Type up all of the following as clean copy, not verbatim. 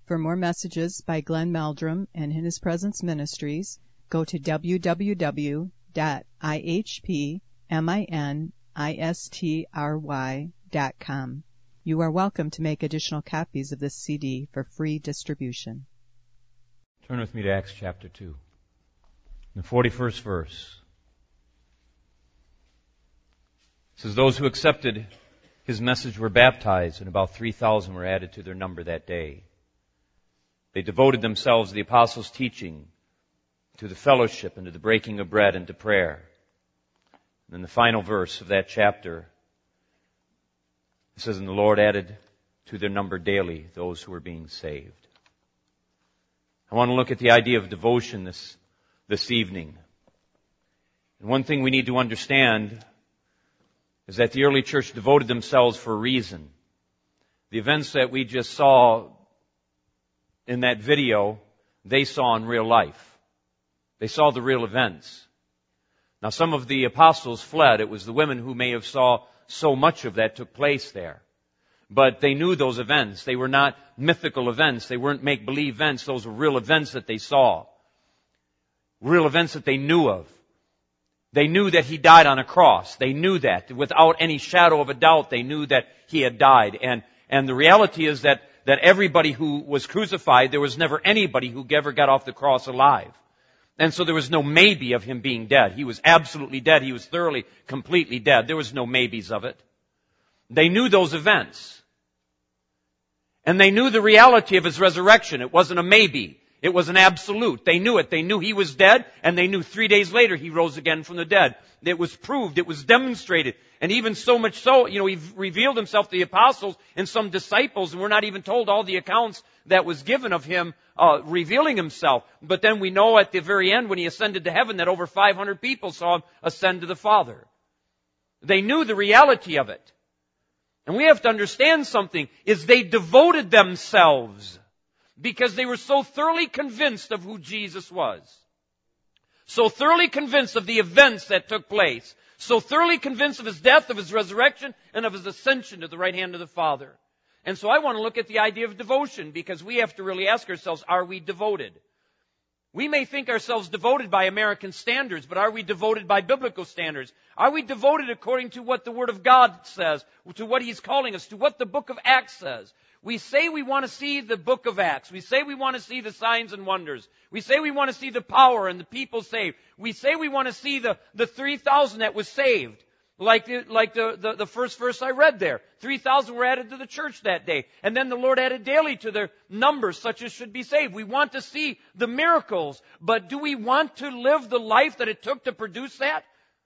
For more messages by Glenn Meldrum and In His Presence Ministries, go to www.ihpministry.com. You are welcome to make additional copies of this CD for free distribution. Turn with me to Acts chapter 2, the 41st verse. It says, those who accepted his message were baptized, and about 3,000 were added to their number that day. They devoted themselves to the apostles' teaching, to the fellowship, and to the breaking of bread, and to prayer. And then the final verse of that chapter, it says, and the Lord added to their number daily those who were being saved. I want to look at the idea of devotion this evening. And one thing we need to understand is that the early church devoted themselves for a reason. The events that we just saw in that video, they saw in real life. They saw the real events. Now, some of the apostles fled. It was the women who may have saw so much of that took place there. But they knew those events. They were not mythical events. They weren't make-believe events. Those were real events that they saw. Real events that they knew of. They knew that he died on a cross. They knew that. Without any shadow of a doubt, they knew that he had died. And the reality is that everybody who was crucified, there was never anybody who ever got off the cross alive. And so there was no maybe of him being dead. He was absolutely dead. He was thoroughly, completely dead. There was no maybes of it. They knew those events. And they knew the reality of his resurrection. It wasn't a maybe. It was an absolute. They knew it. They knew he was dead, and they knew 3 days later he rose again from the dead. It was proved. It was demonstrated. And even so much so, he revealed himself to the apostles and some disciples, and we're not even told all the accounts that was given of him revealing himself. But then we know at the very end when he ascended to heaven that over 500 people saw him ascend to the Father. They knew the reality of it. And we have to understand something, is they devoted themselves because they were so thoroughly convinced of who Jesus was. So thoroughly convinced of the events that took place. So thoroughly convinced of his death, of his resurrection, and of his ascension to the right hand of the Father. And so I want to look at the idea of devotion because we have to really ask ourselves, are we devoted? We may think ourselves devoted by American standards, but are we devoted by biblical standards? Are we devoted according to what the Word of God says, to what He's calling us, to what the book of Acts says? We say we want to see the book of Acts. We say we want to see the signs and wonders. We say we want to see the power and the people saved. We say we want to see the 3,000 that was saved. Like the first verse I read there. 3,000 were added to the church that day. And then the Lord added daily to their numbers such as should be saved. We want to see the miracles. But do we want to live the life that it took to produce that?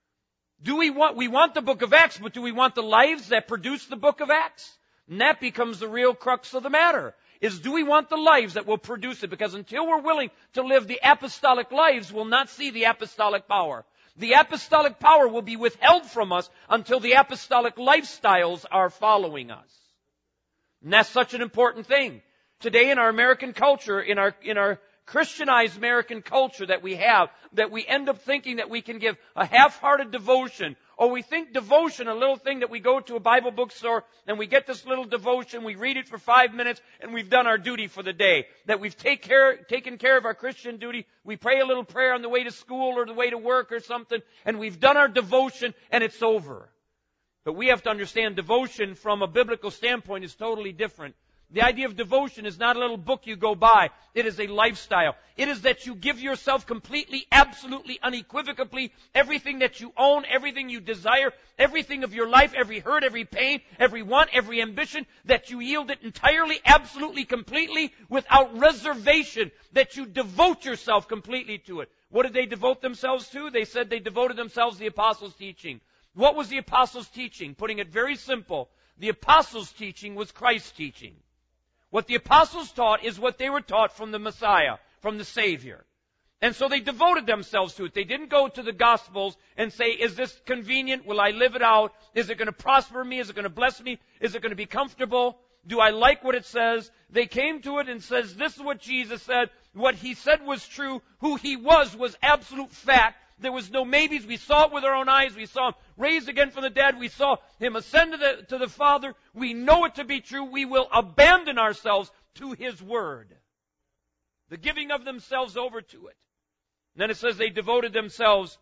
We want the book of Acts, but do we want the lives that produce the book of Acts? And that becomes the real crux of the matter, is do we want the lives that will produce it? Because until we're willing to live the apostolic lives, we'll not see the apostolic power. The apostolic power will be withheld from us until the apostolic lifestyles are following us. And that's such an important thing. Today in our American culture, in our Christianized American culture that we have, that we end up thinking that we can give a half-hearted devotion, or we think devotion, a little thing that we go to a Bible bookstore and we get this little devotion, we read it for 5 minutes, and we've done our duty for the day. That we've taken care of our Christian duty. We pray a little prayer on the way to school or the way to work or something, and we've done our devotion, and it's over. But we have to understand devotion from a biblical standpoint is totally different. The idea of devotion is not a little book you go by. It is a lifestyle. It is that you give yourself completely, absolutely, unequivocally, everything that you own, everything you desire, everything of your life, every hurt, every pain, every want, every ambition, that you yield it entirely, absolutely, completely, without reservation, that you devote yourself completely to it. What did they devote themselves to? They said they devoted themselves to the apostles' teaching. What was the apostles' teaching? Putting it very simple, the apostles' teaching was Christ's teaching. What the apostles taught is what they were taught from the Messiah, from the Savior. And so they devoted themselves to it. They didn't go to the Gospels and say, is this convenient? Will I live it out? Is it going to prosper me? Is it going to bless me? Is it going to be comfortable? Do I like what it says? They came to it and says, this is what Jesus said. What He said was true. Who He was absolute fact. There was no maybes. We saw it with our own eyes. We saw Him raised again from the dead. We saw Him ascend to the Father. We know it to be true. We will abandon ourselves to His Word. The giving of themselves over to it. And then it says they devoted themselves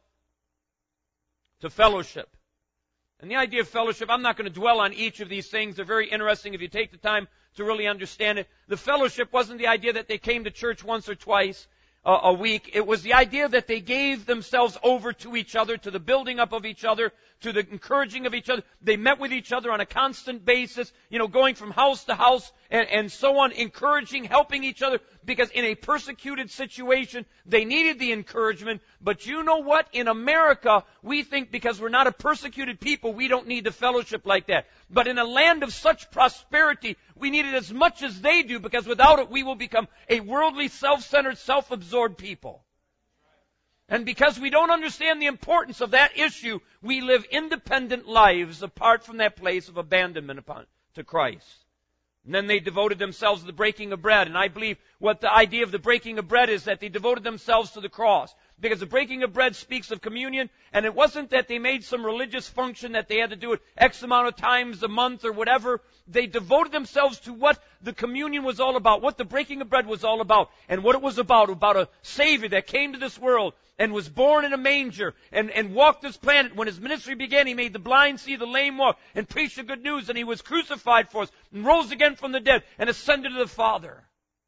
to fellowship. And the idea of fellowship, I'm not going to dwell on each of these things. They're very interesting if you take the time to really understand it. The fellowship wasn't the idea that they came to church once or twice a week. It was the idea that they gave themselves over to each other, to the building up of each other, to the encouraging of each other. They met with each other on a constant basis, going from house to house and so on, encouraging, helping each other, because in a persecuted situation, they needed the encouragement. But you know what? In America, we think because we're not a persecuted people, we don't need the fellowship like that. But in a land of such prosperity, we need it as much as they do, because without it, we will become a worldly, self-centered, self-absorbed people. And because we don't understand the importance of that issue, we live independent lives apart from that place of abandonment to Christ. And then they devoted themselves to the breaking of bread. And I believe what the idea of the breaking of bread is, that they devoted themselves to the cross. Because the breaking of bread speaks of communion, and it wasn't that they made some religious function that they had to do it X amount of times a month or whatever. They devoted themselves to what the communion was all about, what the breaking of bread was all about, and what it was about a Savior that came to this world and was born in a manger and walked this planet. When His ministry began, He made the blind see, the lame walk, and preached the good news, and He was crucified for us and rose again from the dead and ascended to the Father.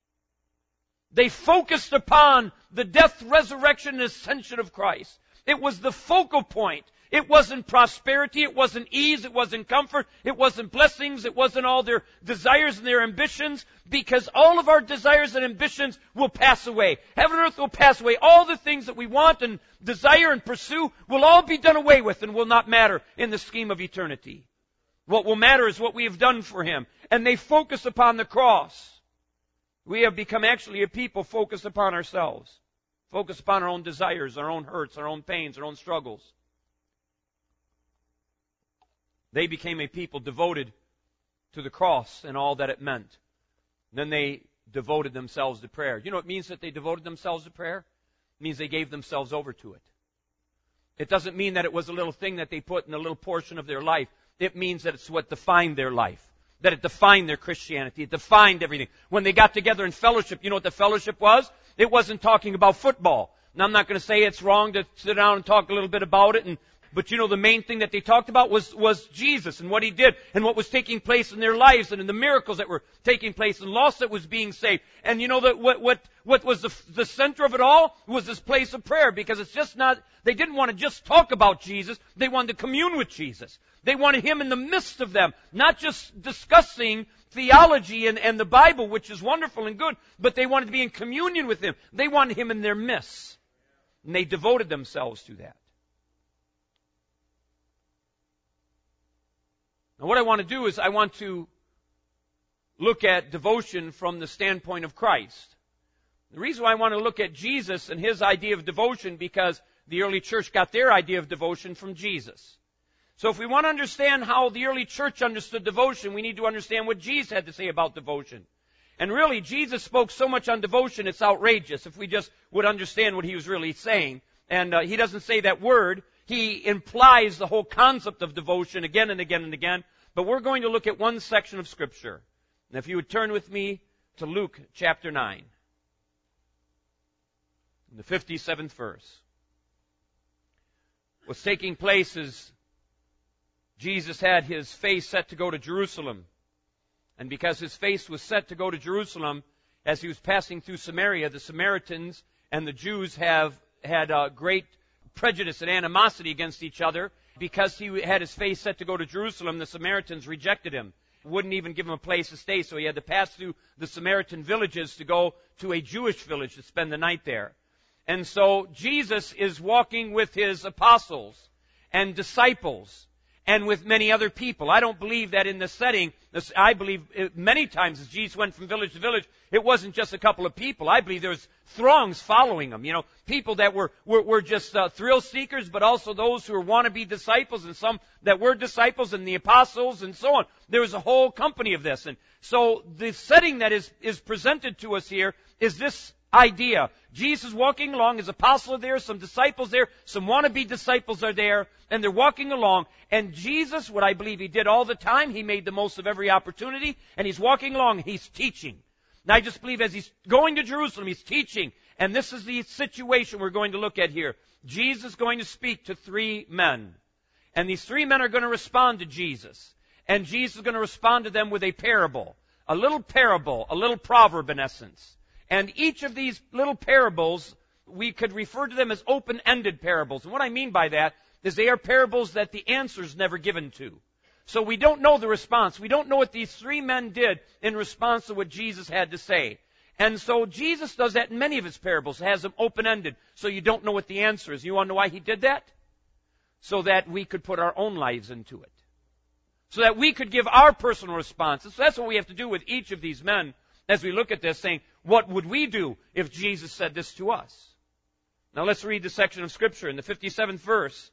They focused upon the death, resurrection, and ascension of Christ. It was the focal point. It wasn't prosperity. It wasn't ease. It wasn't comfort. It wasn't blessings. It wasn't all their desires and their ambitions, because all of our desires and ambitions will pass away. Heaven and earth will pass away. All the things that we want and desire and pursue will all be done away with and will not matter in the scheme of eternity. What will matter is what we have done for Him. And they focus upon the cross. We have become actually a people focused upon ourselves, focused upon our own desires, our own hurts, our own pains, our own struggles. They became a people devoted to the cross and all that it meant. Then they devoted themselves to prayer. You know what it means that they devoted themselves to prayer? It means they gave themselves over to it. It doesn't mean that it was a little thing that they put in a little portion of their life. It means that it's what defined their life. That it defined their Christianity. It defined everything. When they got together in fellowship, you know what the fellowship was? It wasn't talking about football. Now, I'm not going to say it's wrong to sit down and talk a little bit about it, but you know, the main thing that they talked about was Jesus and what He did and what was taking place in their lives and in the miracles that were taking place and lost that was being saved. And you know that what was the center of it all was this place of prayer, because it's just not, they didn't want to just talk about Jesus. They wanted to commune with Jesus. They wanted Him in the midst of them, not just discussing theology and the Bible, which is wonderful and good, but they wanted to be in communion with Him. They wanted Him in their midst. And they devoted themselves to that. Now, what I want to do is I want to look at devotion from the standpoint of Christ. The reason why I want to look at Jesus and His idea of devotion, because the early church got their idea of devotion from Jesus. So if we want to understand how the early church understood devotion, we need to understand what Jesus had to say about devotion. And really, Jesus spoke so much on devotion, it's outrageous if we just would understand what He was really saying. And He doesn't say that word. He implies the whole concept of devotion again and again and again. But we're going to look at one section of Scripture. And if you would turn with me to Luke chapter 9, in the 57th verse. What's taking place is Jesus had His face set to go to Jerusalem. And because His face was set to go to Jerusalem, as He was passing through Samaria, the Samaritans and the Jews had great prejudice and animosity against each other. Because He had His face set to go to Jerusalem, the Samaritans rejected Him. Wouldn't even give Him a place to stay, so He had to pass through the Samaritan villages to go to a Jewish village to spend the night there. And so Jesus is walking with His apostles and disciples and with many other people. I don't believe that in the setting, I believe many times as Jesus went from village to village, it wasn't just a couple of people. I believe there was throngs following Him. You know, people that were just thrill seekers, but also those who were wannabe disciples, and some that were disciples, and the apostles, and so on. There was a whole company of this. And so the setting that is presented to us here is this idea. Jesus is walking along, His apostles are there, some disciples there, some wannabe disciples are there, and they're walking along. And Jesus, what I believe He did all the time, He made the most of every opportunity, and He's walking along, He's teaching. And I just believe as he's going to Jerusalem, he's teaching. And this is the situation we're going to look at here. Jesus is going to speak to 3 men. And these 3 men are going to respond to Jesus. And Jesus is going to respond to them with a parable. A little proverb in essence. And each of these little parables, we could refer to them as open-ended parables. And what I mean by that is they are parables that the answer is never given to. So we don't know the response. We don't know what these 3 men did in response to what Jesus had to say. And so Jesus does that in many of his parables. Has them open-ended, so you don't know what the answer is. You want to know why he did that? So that we could put our own lives into it. So that we could give our personal responses. So that's what we have to do with each of these men as we look at this, saying, what would we do if Jesus said this to us? Now let's read the section of Scripture in the 57th verse.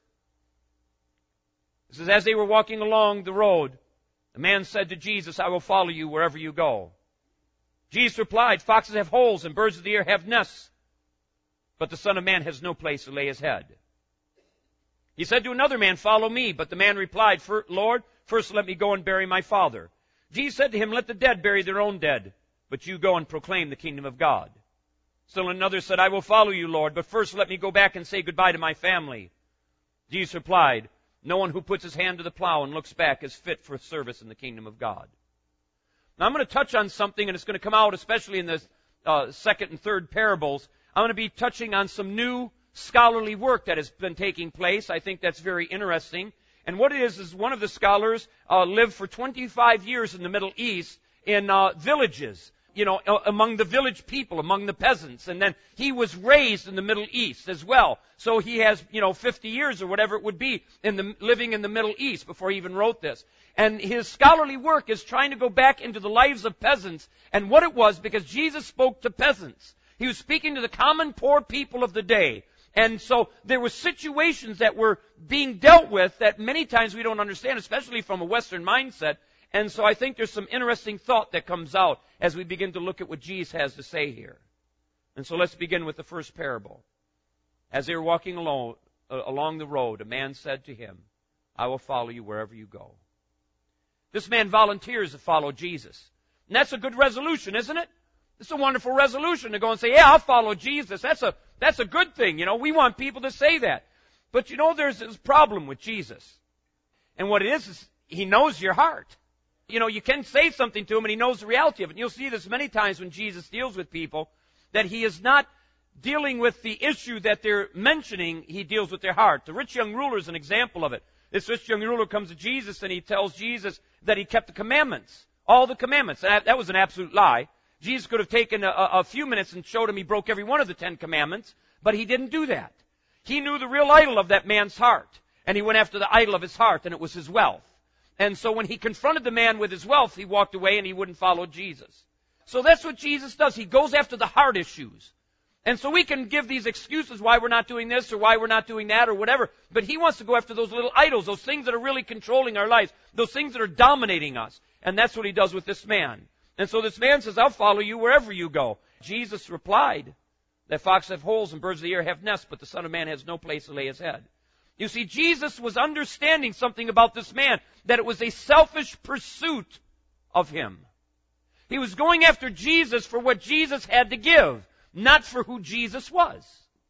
It says, as they were walking along the road, the man said to Jesus, I will follow you wherever you go. Jesus replied, foxes have holes and birds of the air have nests, but the Son of Man has no place to lay his head. He said to another man, follow me. But the man replied, Lord, first let me go and bury my father. Jesus said to him, let the dead bury their own dead, but you go and proclaim the kingdom of God. Still another said, I will follow you, Lord, but first let me go back and say goodbye to my family. Jesus replied, no one who puts his hand to the plow and looks back is fit for service in the kingdom of God. Now I'm going to touch on something, and it's going to come out especially in the second and third parables. I'm going to be touching on some new scholarly work that has been taking place. I think that's very interesting. And what it is one of the scholars lived for 25 years in the Middle East in villages, among the village people, among the peasants. And then he was raised in the Middle East as well. So he has, 50 years or whatever it would be living in the Middle East before he even wrote this. And his scholarly work is trying to go back into the lives of peasants and what it was, because Jesus spoke to peasants. He was speaking to the common poor people of the day. And so there were situations that were being dealt with that many times we don't understand, especially from a Western mindset. And so I think there's some interesting thought that comes out as we begin to look at what Jesus has to say here. And so let's begin with the first parable. As they were walking along the road, a man said to him, I will follow you wherever you go. This man volunteers to follow Jesus. And that's a good resolution, isn't it? It's a wonderful resolution to go and say, yeah, I'll follow Jesus. That's a good thing. We want people to say that. But there's this problem with Jesus. And what it is he knows your heart. You can say something to him and he knows the reality of it. And you'll see this many times when Jesus deals with people, that he is not dealing with the issue that they're mentioning, he deals with their heart. The rich young ruler is an example of it. This rich young ruler comes to Jesus and he tells Jesus that he kept the commandments. All the commandments. And that was an absolute lie. Jesus could have taken a few minutes and showed him he broke every one of the 10 commandments, but he didn't do that. He knew the real idol of that man's heart, and he went after the idol of his heart, and it was his wealth. And so when he confronted the man with his wealth, he walked away and he wouldn't follow Jesus. So that's what Jesus does. He goes after the heart issues. And so we can give these excuses why we're not doing this or why we're not doing that or whatever, but he wants to go after those little idols, those things that are really controlling our lives, those things that are dominating us. And that's what he does with this man. And so this man says, I'll follow you wherever you go. Jesus replied that foxes have holes and birds of the air have nests, but the Son of Man has no place to lay his head. You see, Jesus was understanding something about this man, that it was a selfish pursuit of him. He was going after Jesus for what Jesus had to give, not for who Jesus was.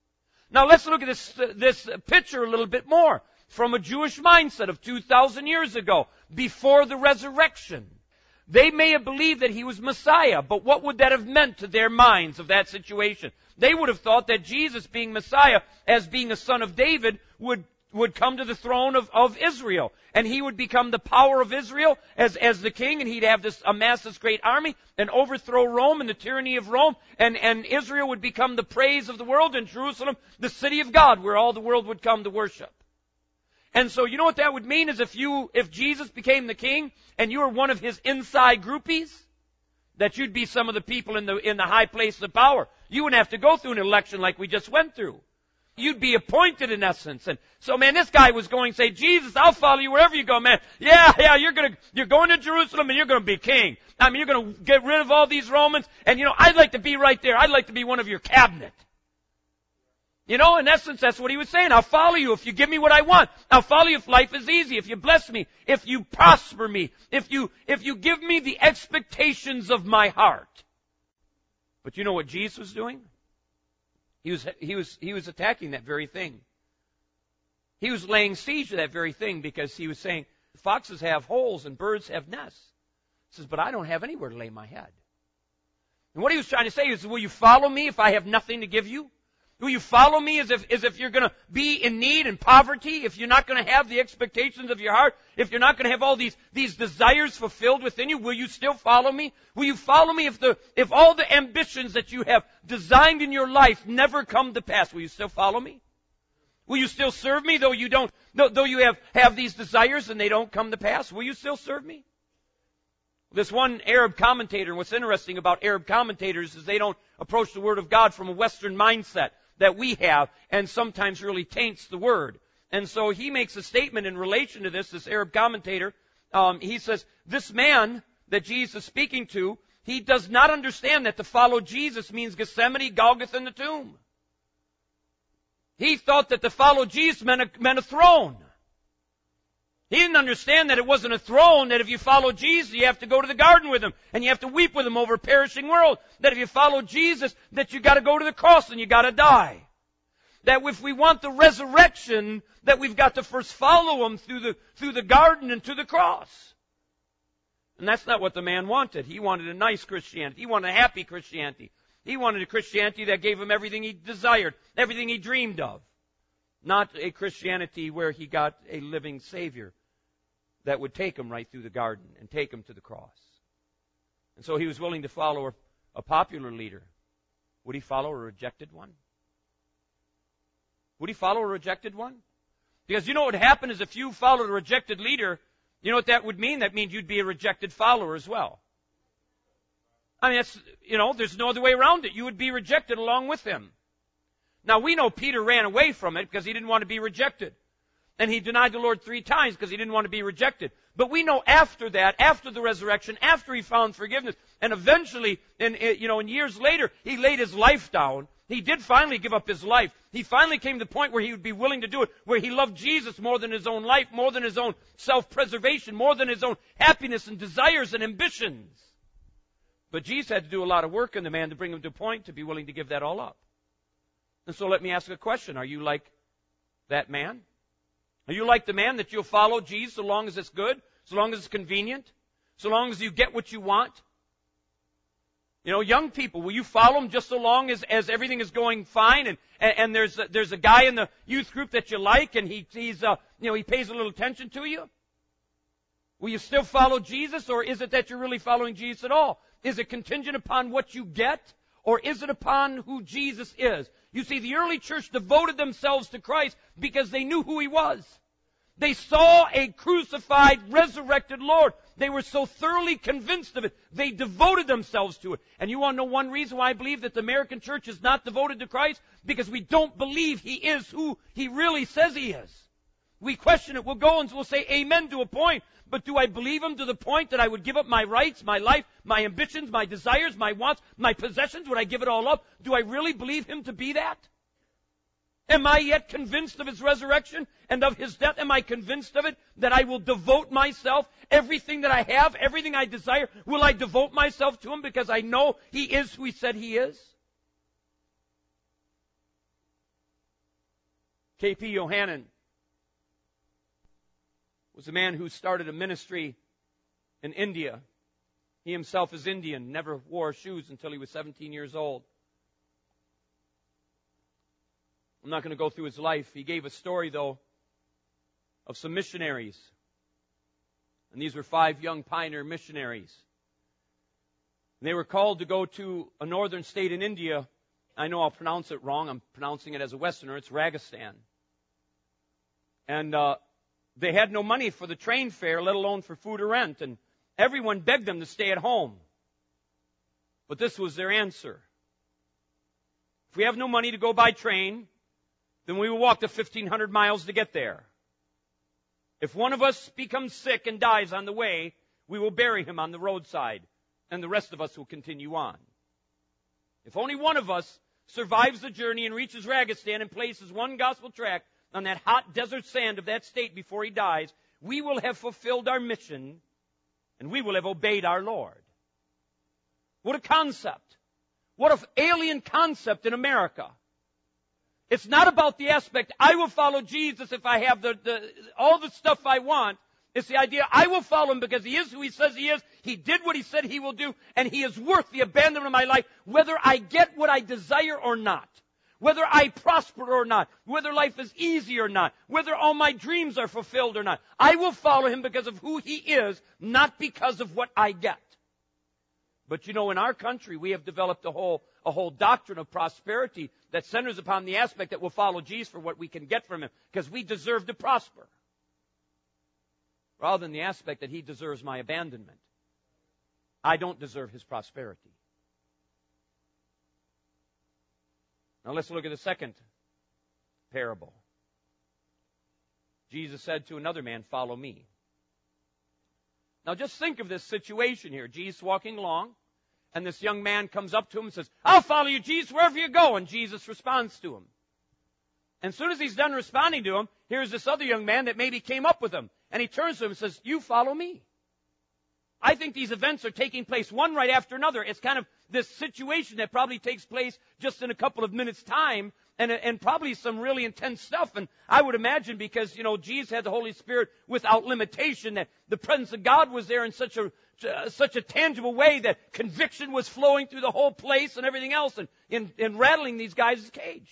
Now let's look at this picture a little bit more from a Jewish mindset of 2,000 years ago, before the resurrection. They may have believed that he was Messiah, but what would that have meant to their minds of that situation? They would have thought that Jesus, being Messiah, as being a son of David, would come to the throne of Israel. And he would become the power of Israel as the king, and he'd have amass this great army and overthrow Rome and the tyranny of Rome. And Israel would become the praise of the world, and Jerusalem, the city of God, where all the world would come to worship. And so you know what that would mean is if Jesus became the king and you were one of his inside groupies, that you'd be some of the people in the high place of power. You wouldn't have to go through an election like we just went through. You'd be appointed in essence. And so, man, this guy was going to say, Jesus, I'll follow you wherever you go, man. Yeah, you're going to Jerusalem and you're going to be king. I mean, you're going to get rid of all these Romans. And I'd like to be right there. I'd like to be one of your cabinet. In essence, that's what he was saying. I'll follow you if you give me what I want. I'll follow you if life is easy, if you bless me, if you prosper me, if you give me the expectations of my heart. But you know what Jesus was doing? He was attacking that very thing. He was laying siege to that very thing because he was saying, foxes have holes and birds have nests. He says, but I don't have anywhere to lay my head. And what he was trying to say is, will you follow me if I have nothing to give you? Will you follow me as if you're going to be in need and poverty, if you're not going to have the expectations of your heart, if you're not going to have all these desires fulfilled within you, will you still follow me? Will you follow me if all the ambitions that you have designed in your life never come to pass? Will you still follow me? Will you still serve me though you have these desires and they don't come to pass? Will you still serve me? This one Arab commentator, and what's interesting about Arab commentators is they don't approach the Word of God from a Western mindset that we have, and sometimes really taints the Word. And so he makes a statement in relation to this Arab commentator. He says, this man that Jesus is speaking to, he does not understand that to follow Jesus means Gethsemane, Golgotha, and the tomb. He thought that to follow Jesus meant a throne. He didn't understand that it wasn't a throne, that if you follow Jesus, you have to go to the garden with Him, and you have to weep with Him over a perishing world. That if you follow Jesus, that you got to go to the cross and you got to die. That if we want the resurrection, that we've got to first follow Him through the garden and to the cross. And that's not what the man wanted. He wanted a nice Christianity. He wanted a happy Christianity. He wanted a Christianity that gave him everything he desired, everything he dreamed of. Not a Christianity where he got a living Savior that would take him right through the garden and take him to the cross. And so he was willing to follow a popular leader. Would he follow a rejected one? Would he follow a rejected one? Because you know what would happen is if you followed a rejected leader, you know what that would mean? That means you'd be a rejected follower as well. I mean, there's no other way around it. You would be rejected along with him. Now, we know Peter ran away from it because he didn't want to be rejected. And he denied the Lord 3 times because he didn't want to be rejected. But we know after that, after the resurrection, after he found forgiveness, and eventually, in years later, he laid his life down. He did finally give up his life. He finally came to the point where he would be willing to do it, where he loved Jesus more than his own life, more than his own self-preservation, more than his own happiness and desires and ambitions. But Jesus had to do a lot of work in the man to bring him to a point to be willing to give that all up. And so let me ask a question. Are you like that man? Are you like the man that you'll follow Jesus so long as it's good, so long as it's convenient, so long as you get what you want? You know, young people, will you follow him just so long as everything is going fine and there's a guy in the youth group that you like and he pays a little attention to you? Will you still follow Jesus, or is it that you're really following Jesus at all? Is it contingent upon what you get, or is it upon who Jesus is? You see, the early church devoted themselves to Christ because they knew who He was. They saw a crucified, resurrected Lord. They were so thoroughly convinced of it, they devoted themselves to it. And you want to know one reason why I believe that the American church is not devoted to Christ? Because we don't believe He is who He really says He is. We question it. We'll go and we'll say amen to a point. But do I believe Him to the point that I would give up my rights, my life, my ambitions, my desires, my wants, my possessions? Would I give it all up? Do I really believe Him to be that? Am I yet convinced of His resurrection and of His death? Am I convinced of it that I will devote myself, everything that I have, everything I desire, will I devote myself to Him because I know He is who He said He is? K.P. Yohannan was a man who started a ministry in India. He himself is Indian, never wore shoes until he was 17 years old. I'm not going to go through his life. He gave a story, though, of some missionaries. And these were 5 young pioneer missionaries. And they were called to go to a northern state in India. I know I'll pronounce it wrong. I'm pronouncing it as a Westerner. It's Rajasthan. And they had no money for the train fare, let alone for food or rent. And everyone begged them to stay at home. But this was their answer. If we have no money to go by train, then we will walk the 1,500 miles to get there. If one of us becomes sick and dies on the way, we will bury him on the roadside, and the rest of us will continue on. If only one of us survives the journey and reaches Rajasthan and places one gospel tract on that hot desert sand of that state before he dies, we will have fulfilled our mission, and we will have obeyed our Lord. What a concept. What an alien concept in America. It's not about the aspect, I will follow Jesus if I have all the stuff I want. It's the idea, I will follow Him because He is who He says He is. He did what He said He will do, and He is worth the abandonment of my life, whether I get what I desire or not. Whether I prosper or not, whether life is easy or not, whether all my dreams are fulfilled or not. I will follow Him because of who He is, not because of what I get. But you know, in our country, we have developed a whole doctrine of prosperity that centers upon the aspect that we'll follow Jesus for what we can get from Him, because we deserve to prosper, rather than the aspect that He deserves my abandonment. I don't deserve His prosperity. Now let's look at the second parable. Jesus said to another man, follow me. Now just think of this situation here. Jesus walking along, and this young man comes up to him and says, I'll follow you, Jesus, wherever you go. And Jesus responds to him. And as soon as he's done responding to him, here's this other young man that maybe came up with him. And he turns to him and says, you follow me. I think these events are taking place one right after another. It's kind of this situation that probably takes place just in a couple of minutes' time, and probably some really intense stuff. And I would imagine because, you know, Jesus had the Holy Spirit without limitation, that the presence of God was there in such a tangible way that conviction was flowing through the whole place and everything else, and in rattling these guys' cage.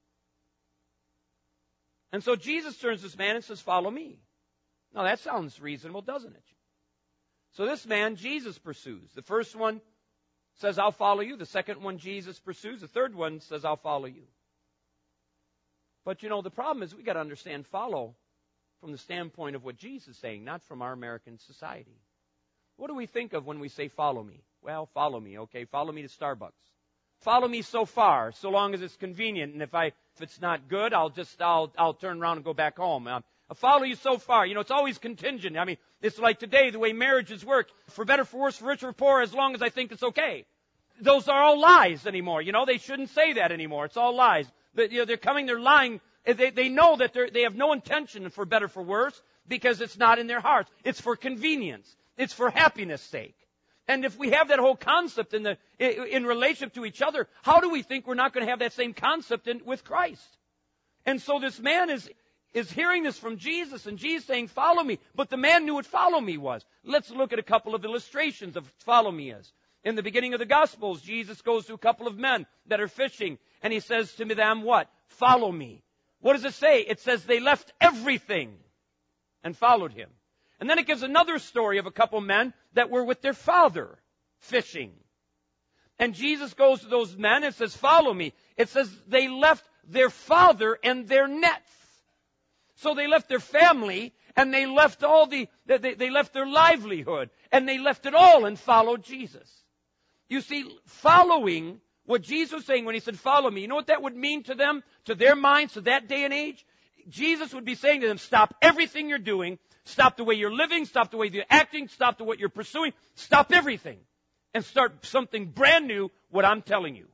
And so Jesus turns to this man and says, follow me. Now that sounds reasonable, doesn't it? So this man, Jesus pursues. The first one says, I'll follow you. The second one, Jesus pursues. The third one says, I'll follow you. But, you know, the problem is we got to understand follow from the standpoint of what Jesus is saying, not from our American society. What do we think of when we say follow me? Well, follow me, okay? Follow me to Starbucks. Follow me so far, so long as it's convenient. And if it's not good, I'll turn around and go back home. I'll follow you so far. You know, it's always contingent. I mean, it's like today, the way marriages work. For better, for worse, for richer, for poor, as long as I think it's okay. Those are all lies anymore. You know, they shouldn't say that anymore. It's all lies. But, you know, they're lying. They know that they have no intention for better, for worse, because it's not in their hearts. It's for convenience. It's for happiness' sake. And if we have that whole concept in relationship to each other, how do we think we're not going to have that same concept with Christ? And so this man is hearing this from Jesus, and Jesus saying, follow me. But the man knew what follow me was. Let's look at a couple of illustrations of follow me is. In the beginning of the Gospels, Jesus goes to a couple of men that are fishing, and He says to them, what? Follow me. What does it say? It says they left everything and followed Him. And then it gives another story of a couple of men that were with their father fishing. And Jesus goes to those men and says, follow me. It says they left their father and their nets. So they left their family, and they left they left their livelihood, and they left it all and followed Jesus. You see, following what Jesus was saying when He said, follow me, you know what that would mean to them, to their minds, to that day and age? Jesus would be saying to them, stop everything you're doing, stop the way you're living, stop the way you're acting, stop the what you're pursuing, stop everything, and start something brand new, what I'm telling you.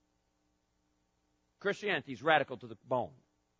Christianity is radical to the bone.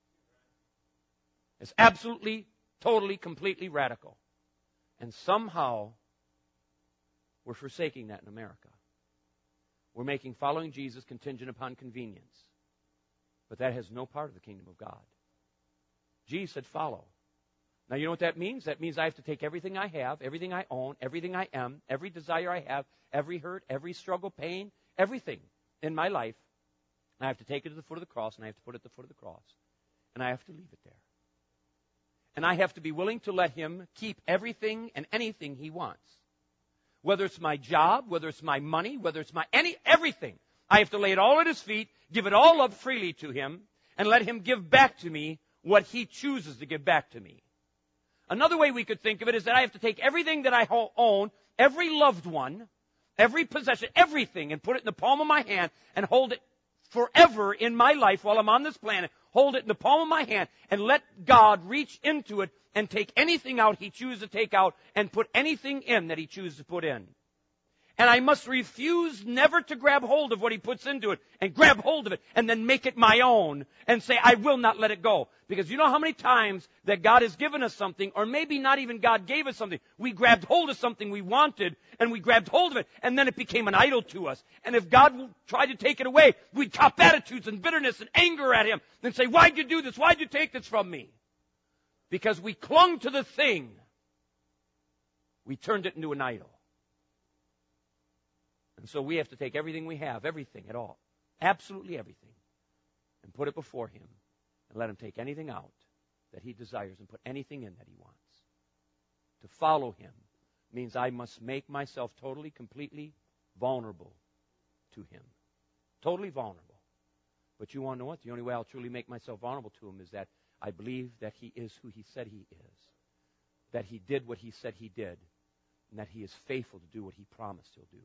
It's absolutely, totally, completely radical. And somehow, we're forsaking that in America. We're making following Jesus contingent upon convenience. But that has no part of the kingdom of God. Jesus said, follow. Now, you know what that means? That means I have to take everything I have, everything I own, everything I am, every desire I have, every hurt, every struggle, pain, everything in my life, and I have to take it to the foot of the cross, and I have to put it at the foot of the cross. And I have to leave it there. And I have to be willing to let Him keep everything and anything He wants. Whether it's my job, whether it's my money, whether it's everything. I have to lay it all at His feet, give it all up freely to Him, and let Him give back to me what He chooses to give back to me. Another way we could think of it is that I have to take everything that I own, every loved one, every possession, everything, and put it in the palm of my hand and hold it forever in my life while I'm on this planet. Hold it in the palm of my hand and let God reach into it and take anything out He chooses to take out and put anything in that He chooses to put in. And I must refuse never to grab hold of what He puts into it and grab hold of it and then make it my own and say, I will not let it go. Because you know how many times that God has given us something, or maybe not even God gave us something. We grabbed hold of something we wanted and we grabbed hold of it and then it became an idol to us. And if God tried to take it away, we'd cop attitudes and bitterness and anger at Him and say, why'd you do this? Why'd you take this from me? Because we clung to the thing. We turned it into an idol. And so we have to take everything we have, everything at all, absolutely everything, and put it before Him and let Him take anything out that He desires and put anything in that He wants. To follow Him means I must make myself totally, completely vulnerable to Him. Totally vulnerable. But you want to know what? The only way I'll truly make myself vulnerable to Him is that I believe that He is who He said He is, that He did what He said He did, and that He is faithful to do what He promised He'll do.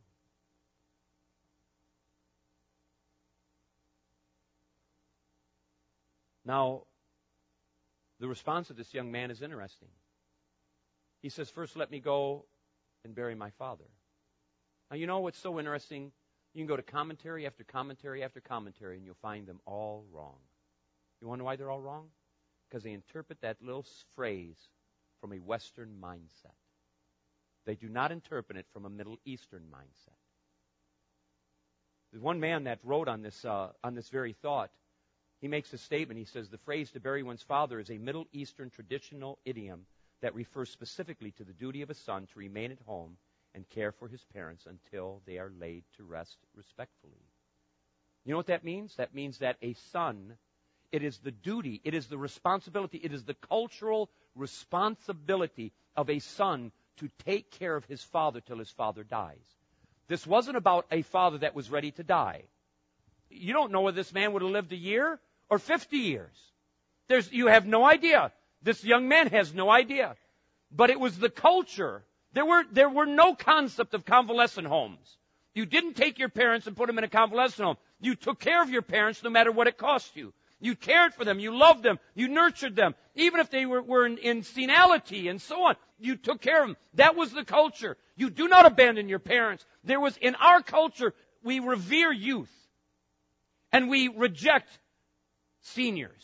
Now, the response of this young man is interesting. He says, first let me go and bury my father. Now, you know what's so interesting? You can go to commentary after commentary after commentary, and you'll find them all wrong. You want to know why they're all wrong? Because they interpret that little phrase from a Western mindset. They do not interpret it from a Middle Eastern mindset. There's one man that wrote on this very thought. He makes a statement. He says, the phrase to bury one's father is a Middle Eastern traditional idiom that refers specifically to the duty of a son to remain at home and care for his parents until they are laid to rest respectfully. You know what that means? That means that a son, it is the duty, it is the responsibility, it is the cultural responsibility of a son to take care of his father till his father dies. This wasn't about a father that was ready to die. You don't know whether this man would have lived a year or 50 years. You have no idea. This young man has no idea. But it was the culture. There were no concept of convalescent homes. You didn't take your parents and put them in a convalescent home. You took care of your parents no matter what it cost you. You cared for them. You loved them. You nurtured them. Even if they were in senility and so on, you took care of them. That was the culture. You do not abandon your parents. In our culture, we revere youth. And we reject seniors.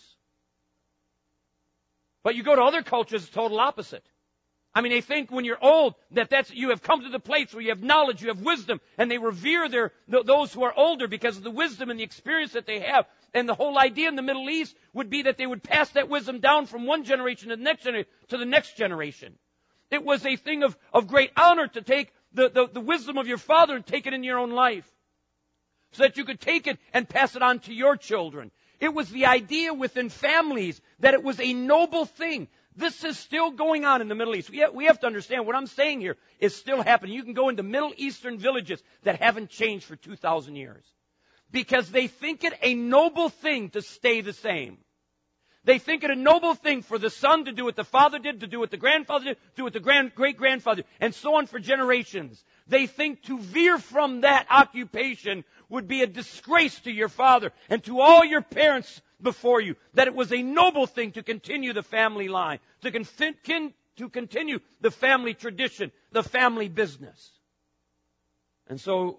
But you go to other cultures, it's total opposite. I mean, they think when you're old that you have come to the place where you have knowledge, you have wisdom, and they revere those who are older because of the wisdom and the experience that they have. And the whole idea in the Middle East would be that they would pass that wisdom down from one generation to the next generation. It was a thing of great honor to take the wisdom of your father and take it in your own life, so that you could take it and pass it on to your children. It was the idea within families that it was a noble thing. This is still going on in the Middle East. We have to understand what I'm saying here is still happening. You can go into Middle Eastern villages that haven't changed for 2,000 years. Because they think it a noble thing to stay the same. They think it a noble thing for the son to do what the father did, to do what the grandfather did, to do what the great-grandfather did, and so on for generations. They think to veer from that occupation would be a disgrace to your father and to all your parents before you. That it was a noble thing to continue the family line, to continue the family tradition, the family business. And so,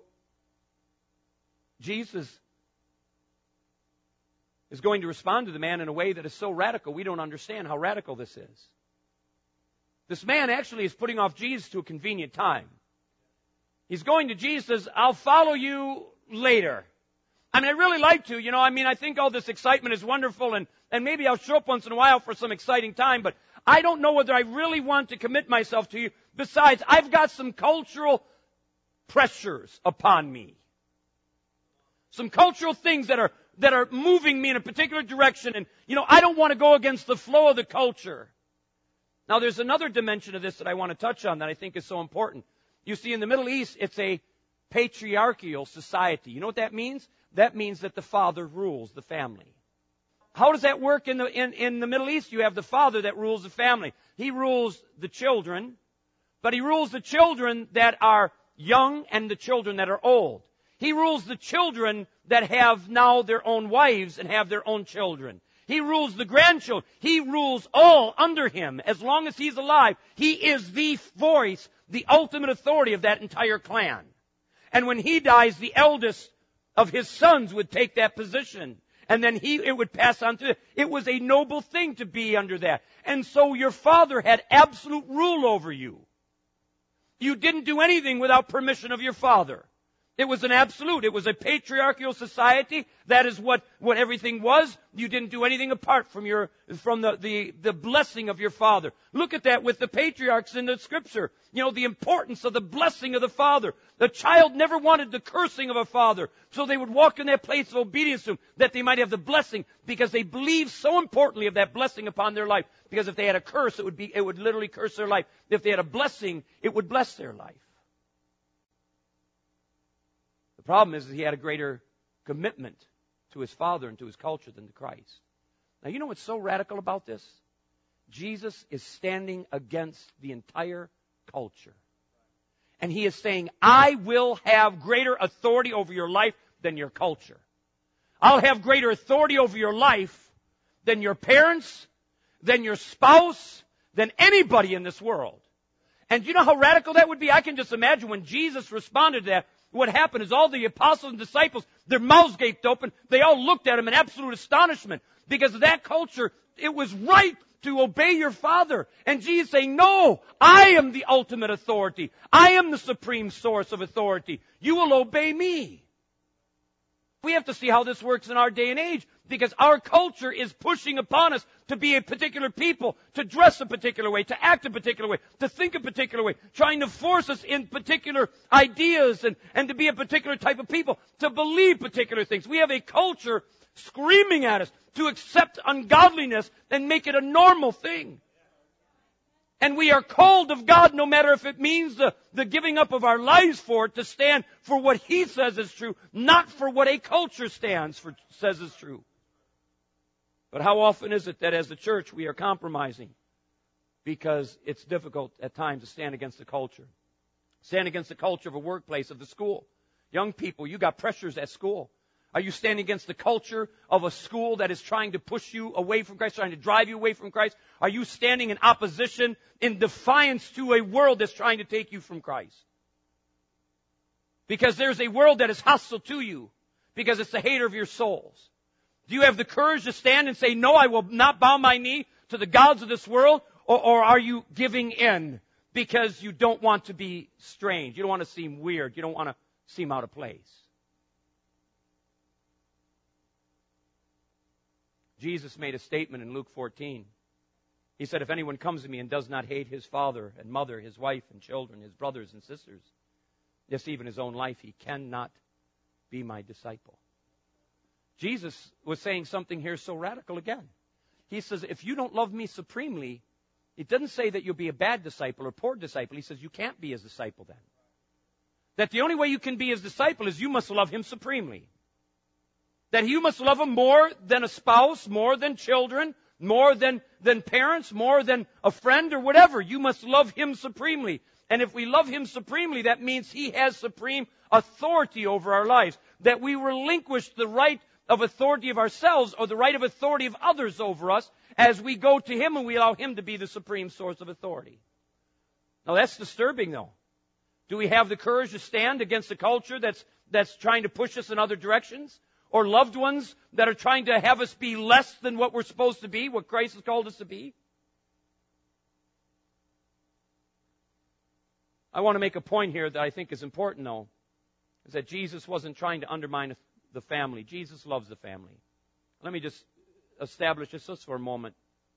Jesus is going to respond to the man in a way that is so radical, we don't understand how radical this is. This man actually is putting off Jesus to a convenient time. He's going to Jesus, says, I'll follow you later. I mean, I'd really like to, I think all this excitement is wonderful, and maybe I'll show up once in a while for some exciting time, but I don't know whether I really want to commit myself to you. Besides, I've got some cultural pressures upon me. Some cultural things that are moving me in a particular direction, and, I don't want to go against the flow of the culture. Now, there's another dimension of this that I want to touch on that I think is so important. You see, in the Middle East, it's a patriarchal society. You know what that means? That means that the father rules the family. How does that work in the Middle East? You have the father that rules the family. He rules the children, but he rules the children that are young and the children that are old. He rules the children that have now their own wives and have their own children. He rules the grandchildren. He rules all under him. As long as he's alive, he is the voice, the ultimate authority of that entire clan. And when he dies, the eldest of his sons would take that position. And then it would pass on to, it was a noble thing to be under that. And so your father had absolute rule over you. You didn't do anything without permission of your father. It was an absolute. It was a patriarchal society. That is what everything was. You didn't do anything apart from the blessing of your father. Look at that with the patriarchs in the Scripture. You know, the importance of the blessing of the father. The child never wanted the cursing of a father. So they would walk in that place of obedience to him, that they might have the blessing, because they believed so importantly of that blessing upon their life. Because if they had a curse, it would literally curse their life. If they had a blessing, it would bless their life. The problem is that he had a greater commitment to his father and to his culture than to Christ. Now, you know what's so radical about this? Jesus is standing against the entire culture. And he is saying, I will have greater authority over your life than your culture. I'll have greater authority over your life than your parents, than your spouse, than anybody in this world. And do you know how radical that would be? I can just imagine when Jesus responded to that, what happened is all the apostles and disciples, their mouths gaped open. They all looked at him in absolute astonishment. Because of that culture, it was right to obey your father. And Jesus saying, no, I am the ultimate authority. I am the supreme source of authority. You will obey me. We have to see how this works in our day and age, because our culture is pushing upon us to be a particular people, to dress a particular way, to act a particular way, to think a particular way, trying to force us in particular ideas and to be a particular type of people, to believe particular things. We have a culture screaming at us to accept ungodliness and make it a normal thing. And we are called of God, no matter if it means the giving up of our lives for it, to stand for what He says is true, not for what a culture says is true. But how often is it that as a church we are compromising because it's difficult at times to stand against the culture? Stand against the culture of a workplace, of the school. Young people, you got pressures at school. Are you standing against the culture of a school that is trying to push you away from Christ, trying to drive you away from Christ? Are you standing in opposition, in defiance to a world that's trying to take you from Christ? Because there's a world that is hostile to you, because it's the hater of your souls. Do you have the courage to stand and say, no, I will not bow my knee to the gods of this world? Or are you giving in because you don't want to be strange? You don't want to seem weird. You don't want to seem out of place. Jesus made a statement in Luke 14. He said, if anyone comes to me and does not hate his father and mother, his wife and children, his brothers and sisters, yes, even his own life, he cannot be my disciple. Jesus was saying something here so radical again. He says, if you don't love me supremely, it doesn't say that you'll be a bad disciple or poor disciple. He says you can't be his disciple then. That the only way you can be his disciple is you must love him supremely. That you must love him more than a spouse, more than children, more than parents, more than a friend or whatever. You must love him supremely. And if we love him supremely, that means he has supreme authority over our lives. That we relinquish the right of authority of ourselves or the right of authority of others over us as we go to him and we allow him to be the supreme source of authority. Now that's disturbing though. Do we have the courage to stand against a culture that's trying to push us in other directions? Or loved ones that are trying to have us be less than what we're supposed to be, what Christ has called us to be? I want to make a point here that I think is important, though, is that Jesus wasn't trying to undermine the family. Jesus loves the family. Let me just establish this just for a moment.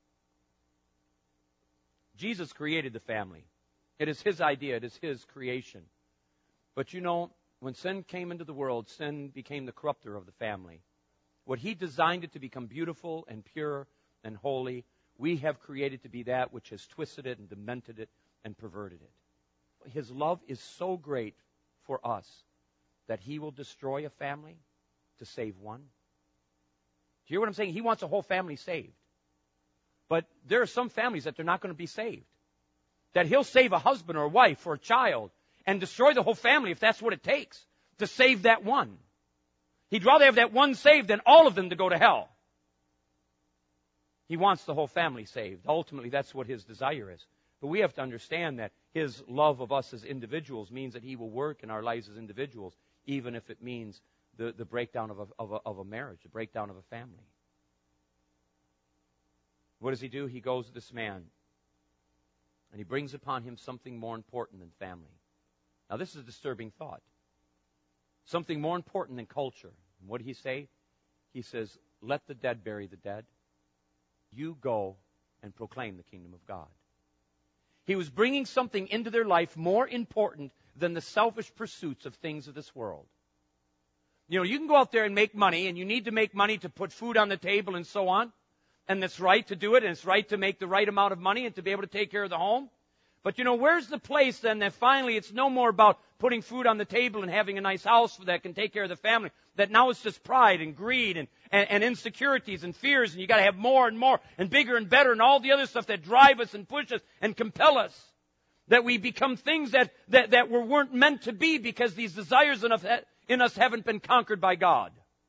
Jesus created the family. It is his idea. It is his creation. But you know, when sin came into the world, sin became the corrupter of the family. What he designed it to become beautiful and pure and holy, we have created to be that which has twisted it and demented it and perverted it. His love is so great for us that he will destroy a family to save one. Do you hear what I'm saying? He wants a whole family saved. But there are some families that they're not going to be saved. That he'll save a husband or a wife or a child and destroy the whole family if that's what it takes to save that one. He'd rather have that one saved than all of them to go to hell. He wants the whole family saved. Ultimately, that's what his desire is. But we have to understand that His love of us as individuals means that He will work in our lives as individuals, even if it means the breakdown of a marriage, the breakdown of a family. What does He do? He goes to this man, and He brings upon him something more important than family. Now, this is a disturbing thought. Something more important than culture. And what did He say? He says, let the dead bury the dead. You go and proclaim the kingdom of God. He was bringing something into their life more important than the selfish pursuits of things of this world. You know, you can go out there and make money, and you need to make money to put food on the table and so on. And it's right to do it, and it's right to make the right amount of money and to be able to take care of the home. But, you know, where's the place then that finally it's no more about putting food on the table and having a nice house that can take care of the family, that now it's just pride and greed and insecurities and fears, and you got to have more and more and bigger and better and all the other stuff that drive us and push us and compel us, that we become things that weren't meant to be because these desires in us haven't been conquered by God.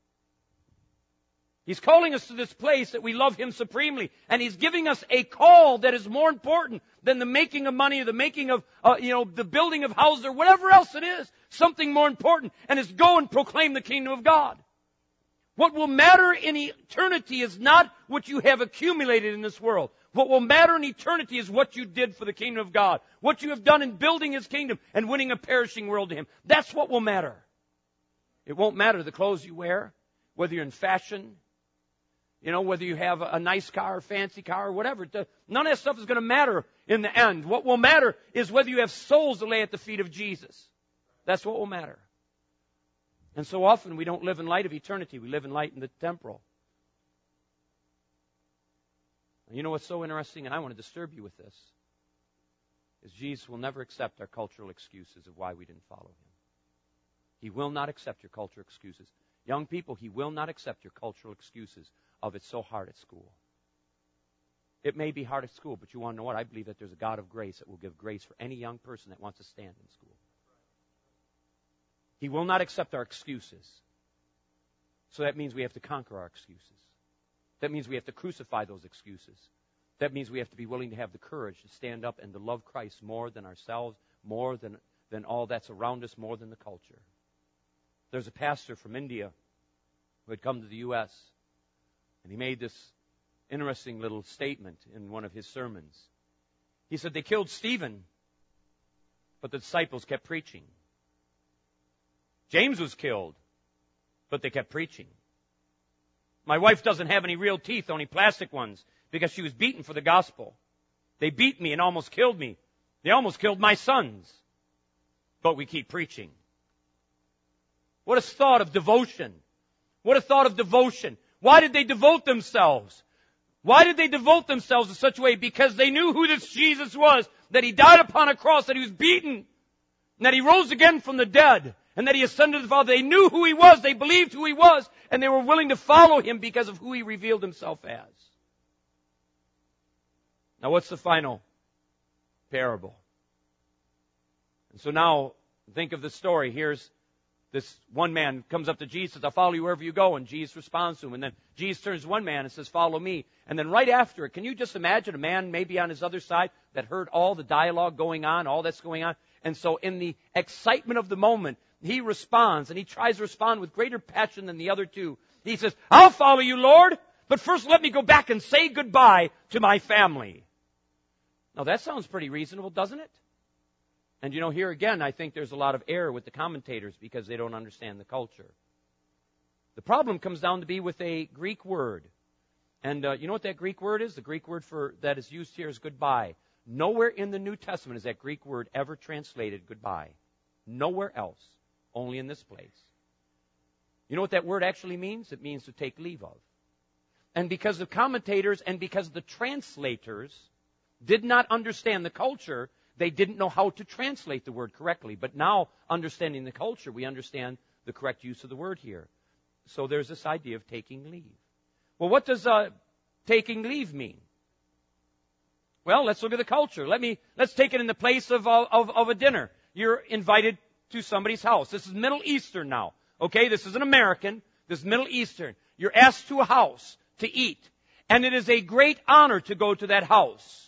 He's calling us to this place that we love Him supremely, and He's giving us a call that is more important than the making of money or the making of, the building of houses or whatever else it is. Something more important, and it's go and proclaim the kingdom of God. What will matter in eternity is not what you have accumulated in this world. What will matter in eternity is what you did for the kingdom of God, what you have done in building His kingdom and winning a perishing world to Him. That's what will matter. It won't matter the clothes you wear, whether you're in fashion, whether you have a nice car or fancy car or whatever. None of that stuff is going to matter in the end. What will matter is whether you have souls to lay at the feet of Jesus. That's what will matter. And so often we don't live in light of eternity. We live in light in the temporal. And you know what's so interesting, and I want to disturb you with this, is Jesus will never accept our cultural excuses of why we didn't follow Him. He will not accept your cultural excuses. Young people, He will not accept your cultural excuses of it's so hard at school. It may be hard at school, but you want to know what? I believe that there's a God of grace that will give grace for any young person that wants to stand in school. He will not accept our excuses. So that means we have to conquer our excuses. That means we have to crucify those excuses. That means we have to be willing to have the courage to stand up and to love Christ more than ourselves, more than all that's around us, more than the culture. There's a pastor from India who had come to the U.S., and he made this interesting little statement in one of his sermons. He said, they killed Stephen, but the disciples kept preaching. James was killed, but they kept preaching. My wife doesn't have any real teeth, only plastic ones, because she was beaten for the gospel. They beat me and almost killed me. They almost killed my sons. But we keep preaching. What a thought of devotion. What a thought of devotion. Why did they devote themselves? Why did they devote themselves in such a way? Because they knew who this Jesus was, that He died upon a cross, that He was beaten, and that He rose again from the dead, and that He ascended to the Father. They knew who He was, they believed who He was, and they were willing to follow Him because of who He revealed Himself as. Now what's the final parable? And so now, think of the story. Here's this one man comes up to Jesus, says, I'll follow you wherever you go. And Jesus responds to him. And then Jesus turns to one man and says, follow me. And then right after it, can you just imagine a man maybe on his other side that heard all the dialogue going on, all that's going on? And so in the excitement of the moment, he responds, and he tries to respond with greater passion than the other two. He says, I'll follow you, Lord, but first let me go back and say goodbye to my family. Now that sounds pretty reasonable, doesn't it? And here again, I think there's a lot of error with the commentators because they don't understand the culture. The problem comes down to be with a Greek word. And you know what that Greek word is? The Greek word that is used here is goodbye. Nowhere in the New Testament is that Greek word ever translated goodbye. Nowhere else. Only in this place. You know what that word actually means? It means to take leave of. And because the commentators and because the translators did not understand the culture, they didn't know how to translate the word correctly. But now, understanding the culture, we understand the correct use of the word here. So there's this idea of taking leave. Well, what does taking leave mean? Well, let's look at the culture. Let's take it in the place of a dinner. You're invited to somebody's house. This is Middle Eastern now. Okay, this isn't American. This is Middle Eastern. You're asked to a house to eat. And it is a great honor to go to that house.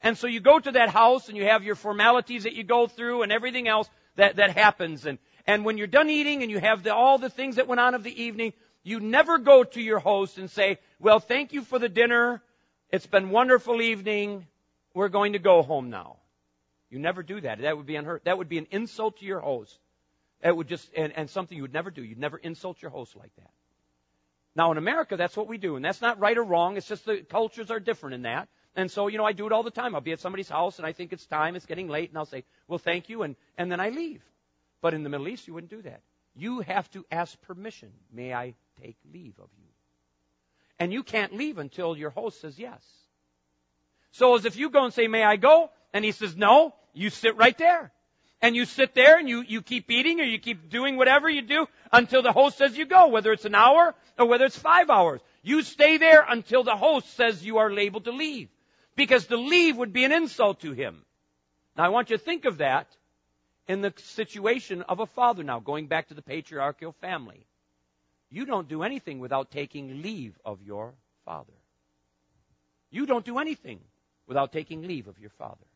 And so you go to that house and you have your formalities that you go through and everything else that happens. And when you're done eating and you have all the things that went on of the evening, you never go to your host and say, well, thank you for the dinner. It's been a wonderful evening. We're going to go home now. You never do that. That would be unheard. That would be an insult to your host. That would just, and something you would never do. You'd never insult your host like that. Now in America, that's what we do. And that's not right or wrong. It's just the cultures are different in that. And so, I do it all the time. I'll be at somebody's house and I think it's time, it's getting late, and I'll say, well, thank you, and then I leave. But in the Middle East, you wouldn't do that. You have to ask permission. May I take leave of you? And you can't leave until your host says yes. So as if you go and say, may I go? And he says no, you sit right there. And you sit there and you keep eating or you keep doing whatever you do until the host says you go, whether it's an hour or whether it's 5 hours. You stay there until the host says you are able to leave. Because to leave would be an insult to him. Now I want you to think of that in the situation of a father now, going back to the patriarchal family. You don't do anything without taking leave of your father. You don't do anything without taking leave of your father.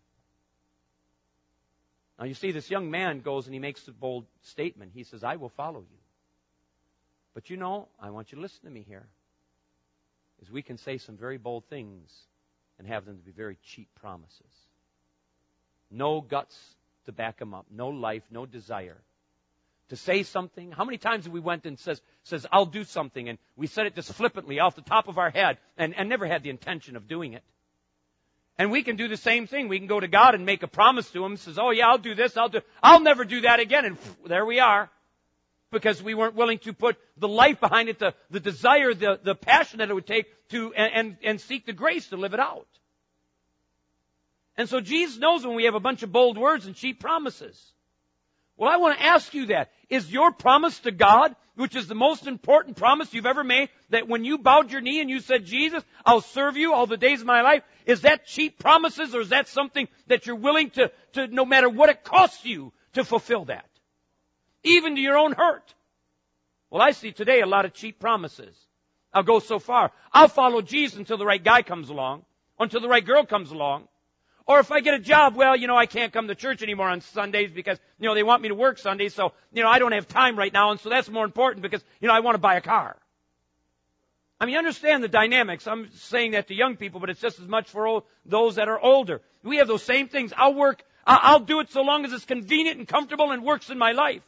Now you see, this young man goes and he makes a bold statement. He says, I will follow you. But I want you to listen to me here. Is we can say some very bold things and have them to be very cheap promises. No guts to back them up. No life, no desire. To say something. How many times have we went and says, I'll do something, and we said it just flippantly off the top of our head and never had the intention of doing it. And we can do the same thing. We can go to God and make a promise to Him. Says, oh yeah, I'll do this, I'll never do that again. And there we are. Because we weren't willing to put the life behind it, the desire, the passion that it would take to, and seek the grace to live it out. And so Jesus knows when we have a bunch of bold words and cheap promises. Well, I want to ask you that. Is your promise to God, which is the most important promise you've ever made, that when you bowed your knee and you said, Jesus, I'll serve you all the days of my life, is that cheap promises, or is that something that you're willing to no matter what it costs you, to fulfill that? Even to your own hurt. Well, I see today a lot of cheap promises. I'll go so far. I'll follow Jesus until the right guy comes along, or until the right girl comes along. Or if I get a job, well, I can't come to church anymore on Sundays because, they want me to work Sundays, so, I don't have time right now, and so that's more important because, I want to buy a car. I mean, you understand the dynamics. I'm saying that to young people, but it's just as much for those that are older. We have those same things. I'll do it so long as it's convenient and comfortable and works in my life.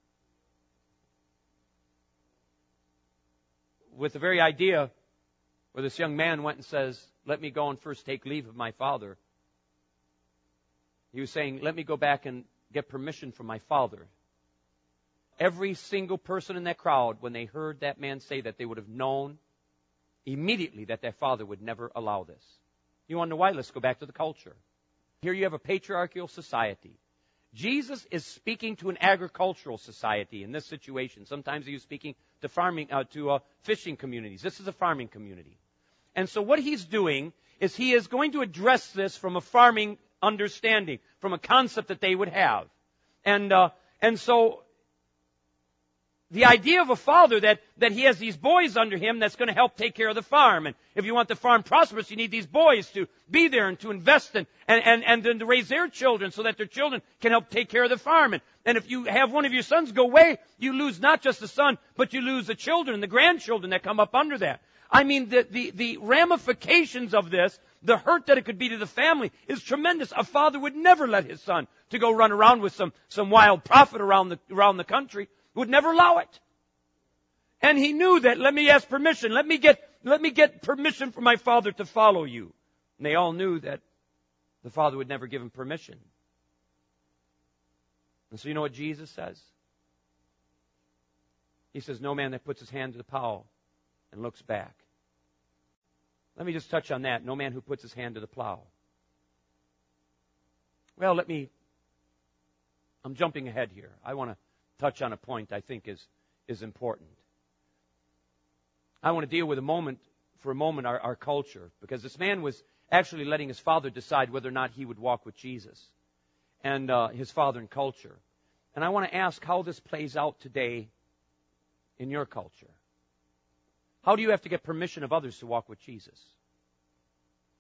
With the very idea where this young man went and says, let me go and first take leave of my father. He was saying, let me go back and get permission from my father. Every single person in that crowd, when they heard that man say that, they would have known immediately that their father would never allow this. You want to know why? Let's go back to the culture. Here you have a patriarchal society. Jesus is speaking to an agricultural society in this situation. Sometimes he was speaking to fishing communities. This is a farming community. And so what he's doing is he is going to address this from a farming understanding, from a concept that they would have. And so the idea of a father that he has these boys under him that's going to help take care of the farm. And if you want the farm prosperous, you need these boys to be there and to invest in and then to raise their children so that their children can help take care of the farm. And if you have one of your sons go away, you lose not just the son, but you lose the children and the grandchildren that come up under that. I mean, the ramifications of this, the hurt that it could be to the family is tremendous. A father would never let his son to go run around with some wild prophet around the country. Would never allow it. And he knew that, let me ask permission. Let me get permission from my father to follow you. And they all knew that the father would never give him permission. And so you know what Jesus says? He says, no man that puts his hand to the plow and looks back. Let me just touch on that. No man who puts his hand to the plow. Well, I'm jumping ahead here. I want to touch on a point I think is important. I want to deal with for a moment our culture, because this man was actually letting his father decide whether or not he would walk with Jesus, and his father and culture. And I want to ask how this plays out today in your culture. How do you have to get permission of others to walk with Jesus?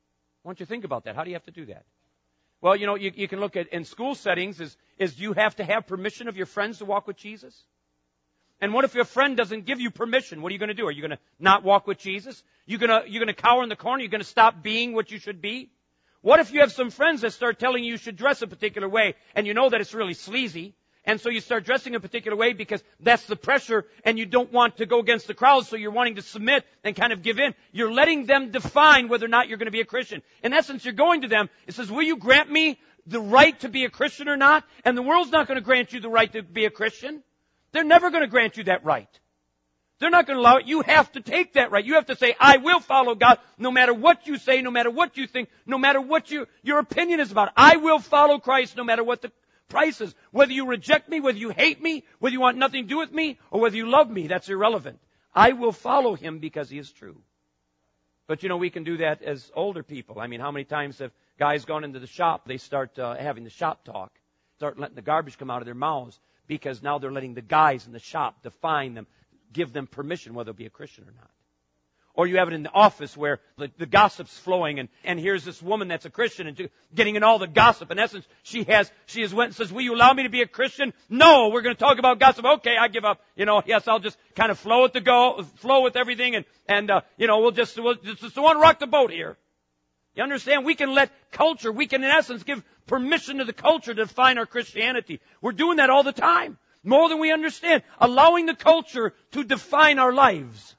Why don't you think about that? How do you have to do that? Well, you can look at in school settings is do you have to have permission of your friends to walk with Jesus? And what if your friend doesn't give you permission? What are you going to do? Are you going to not walk with Jesus? You're going to cower in the corner? You're going to stop being what you should be? What if you have some friends that start telling you should dress a particular way and you know that it's really sleazy? And so you start dressing a particular way because that's the pressure and you don't want to go against the crowd, so you're wanting to submit and kind of give in. You're letting them define whether or not you're going to be a Christian. In essence, you're going to them. It says, will you grant me the right to be a Christian or not? And the world's not going to grant you the right to be a Christian. They're never going to grant you that right. They're not going to allow it. You have to take that right. You have to say, I will follow God no matter what you say, no matter what you think, no matter what your opinion is about. I will follow Christ no matter what the price is. Whether you reject me, whether you hate me, whether you want nothing to do with me, or whether you love me, that's irrelevant. I will follow Him because He is true. But we can do that as older people. I mean, how many times have guys gone into the shop, they start having the shop talk, start letting the garbage come out of their mouths because now they're letting the guys in the shop define them, give them permission whether they'll be a Christian or not. Or you have it in the office where the gossip's flowing and here's this woman that's a Christian and getting in all the gossip. In essence, she has went and says, will you allow me to be a Christian? No, we're going to talk about gossip. Okay, I give up. Yes, I'll just kind of flow with everything and we'll just want to rock the boat here. You understand? We can let culture, we can in essence give permission to the culture to define our Christianity. We're doing that all the time. More than we understand. Allowing the culture to define our lives.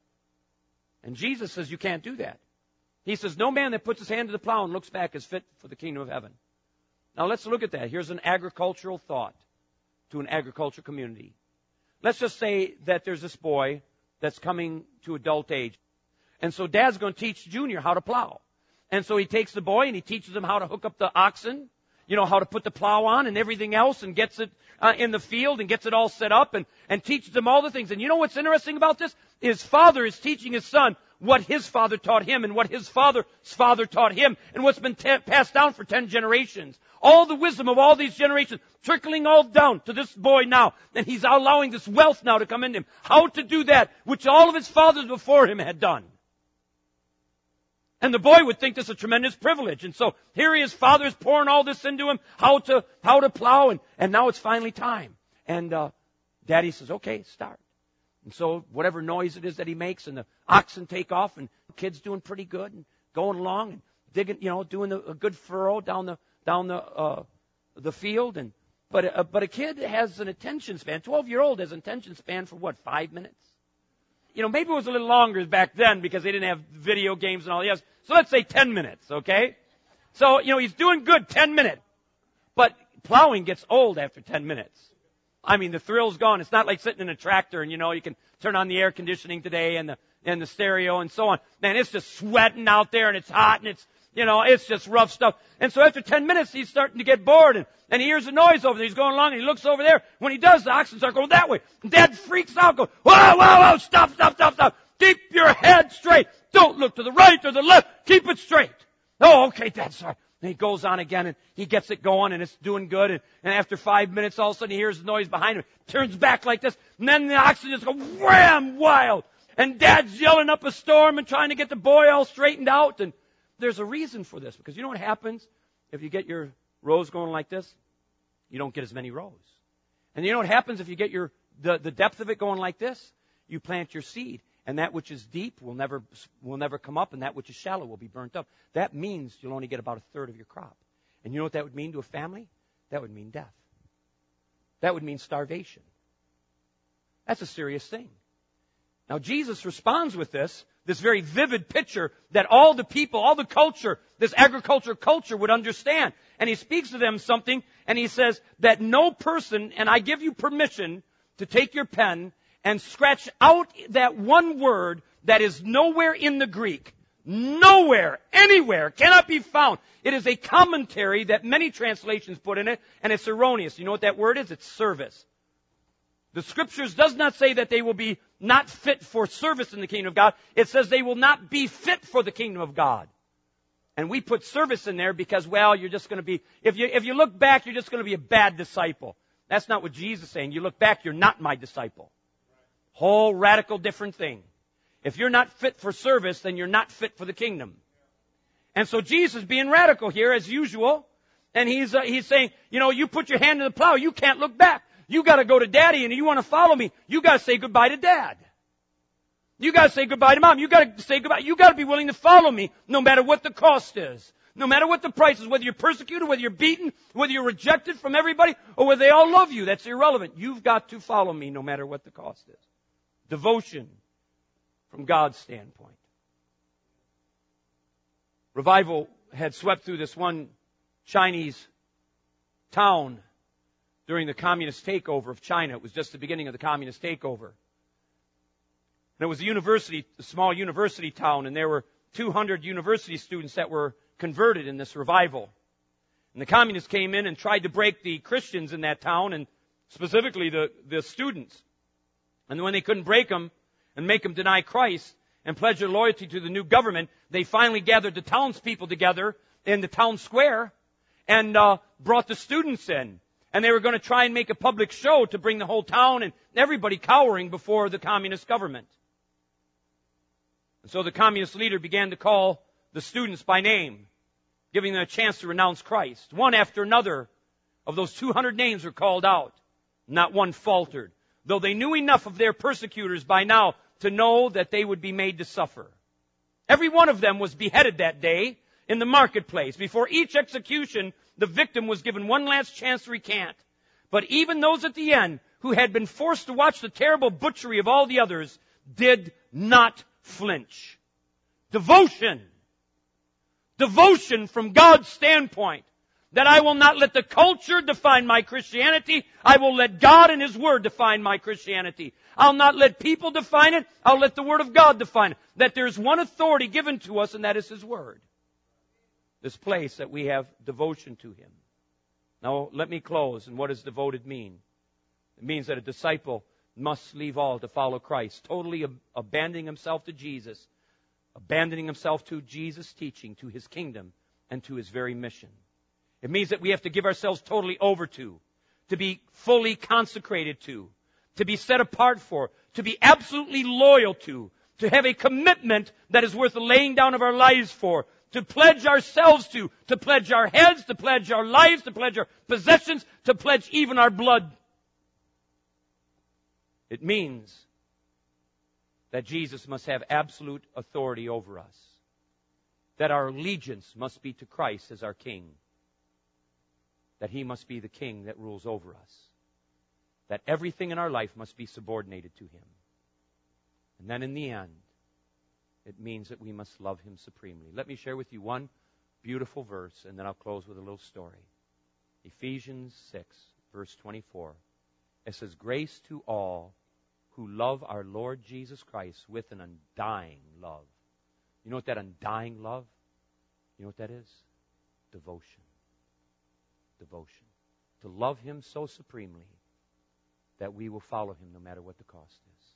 And Jesus says you can't do that. He says, no man that puts his hand to the plow and looks back is fit for the kingdom of heaven. Now let's look at that. Here's an agricultural thought to an agricultural community. Let's just say that there's this boy that's coming to adult age. And so Dad's going to teach Junior how to plow. And so he takes the boy and he teaches him how to hook up the oxen, how to put the plow on and everything else, and gets it in the field and gets it all set up and teaches him all the things. And you know what's interesting about this? His father is teaching his son what his father taught him and what his father's father taught him and what's been passed down for 10 generations. All the wisdom of all these generations trickling all down to this boy now. And he's allowing this wealth now to come into him. How to do that, which all of his fathers before him had done. And the boy would think this is a tremendous privilege. And so here he is, father is pouring all this into him, how to plow, and now it's finally time. And Daddy says, okay, start. And so whatever noise it is that he makes, and the oxen take off, and the kid's doing pretty good and going along and digging, doing a good furrow down the field. But a kid has an attention span. 12-year-old has an attention span for what, 5 minutes? Maybe it was a little longer back then because they didn't have video games and all the others. So let's say 10 minutes, okay? So, he's doing good 10 minutes. But plowing gets old after 10 minutes. I mean, the thrill's gone. It's not like sitting in a tractor and, you can turn on the air conditioning today and the stereo and so on. Man, it's just sweating out there and it's hot and it's just rough stuff. And so after 10 minutes, he's starting to get bored and he hears a noise over there. He's going along and he looks over there. When he does, the oxen start going that way. And Dad freaks out, goes, whoa, whoa, whoa, stop. Keep your head straight. Don't look to the right or the left. Keep it straight. Oh, okay, Dad, sorry. And he goes on again and he gets it going and it's doing good. And after 5 minutes, all of a sudden he hears the noise behind him. Turns back like this. And then the oxen just go wham, wild. And Dad's yelling up a storm and trying to get the boy all straightened out. And there's a reason for this, because you know what happens if you get your rows going like this? You don't get as many rows. And you know what happens if you get the depth of it going like this? You plant your seed, and that which is deep will never come up, and that which is shallow will be burnt up. That means you'll only get about a third of your crop. And you know what that would mean to a family? That would mean death. That would mean starvation. That's a serious thing. Now Jesus responds with this very vivid picture that all the people, all the culture, this agriculture culture would understand. And he speaks to them something, and he says that no person, and I give you permission to take your pen and scratch out that one word that is nowhere in the Greek. Nowhere, anywhere, cannot be found. It is a commentary that many translations put in it, and it's erroneous. You know what that word is? It's service. The Scriptures does not say that they will be not fit for service in the kingdom of God. It says they will not be fit for the kingdom of God. And we put service in there because, you're just going to be, if you look back, you're just going to be a bad disciple. That's not what Jesus is saying. You look back, you're not my disciple. Whole radical different thing. If you're not fit for service, then you're not fit for the kingdom. And so Jesus being radical here as usual, and he's saying, you put your hand to the plow, you can't look back. You got to go to Daddy, and you want to follow me, you got to say goodbye to Dad. You got to say goodbye to Mom. You got to say goodbye. You got to be willing to follow me no matter what the cost is. No matter what the price is, whether you're persecuted, whether you're beaten, whether you're rejected from everybody, or whether they all love you, that's irrelevant. You've got to follow me no matter what the cost is. Devotion from God's standpoint. Revival had swept through this one Chinese town during the communist takeover of China. It was just the beginning of the communist takeover. And it was a small university town, and there were 200 university students that were converted in this revival. And the communists came in and tried to break the Christians in that town, and specifically the students. And when they couldn't break them and make them deny Christ and pledge their loyalty to the new government, they finally gathered the townspeople together in the town square and brought the students in. And they were going to try and make a public show to bring the whole town and everybody cowering before the communist government. And so the communist leader began to call the students by name, giving them a chance to renounce Christ. One after another of those 200 names were called out. Not one faltered, though they knew enough of their persecutors by now to know that they would be made to suffer. Every one of them was beheaded that day in the marketplace. Before each execution, the victim was given one last chance to recant. But even those at the end, who had been forced to watch the terrible butchery of all the others, did not flinch. Devotion. Devotion from God's standpoint. That I will not let the culture define my Christianity. I will let God and His Word define my Christianity. I'll not let people define it. I'll let the Word of God define it. That there's one authority given to us, and that is His Word. This place that we have devotion to Him. Now, let me close. And what does devoted mean? It means that a disciple must leave all to follow Christ. Totally abandoning himself to Jesus. Abandoning himself to Jesus' teaching, to His kingdom, and to His very mission. It means that we have to give ourselves totally over to be fully consecrated to be set apart for, to be absolutely loyal to have a commitment that is worth the laying down of our lives for, to pledge ourselves to pledge our heads, to pledge our lives, to pledge our possessions, to pledge even our blood. It means that Jesus must have absolute authority over us. That our allegiance must be to Christ as our King. That He must be the King that rules over us. That everything in our life must be subordinated to Him. And then in the end, it means that we must love Him supremely. Let me share with you one beautiful verse, and then I'll close with a little story. Ephesians 6, verse 24. It says, "Grace to all who love our Lord Jesus Christ with an undying love." You know what that undying love? You know what that is? Devotion. Devotion. To love Him so supremely that we will follow Him no matter what the cost is.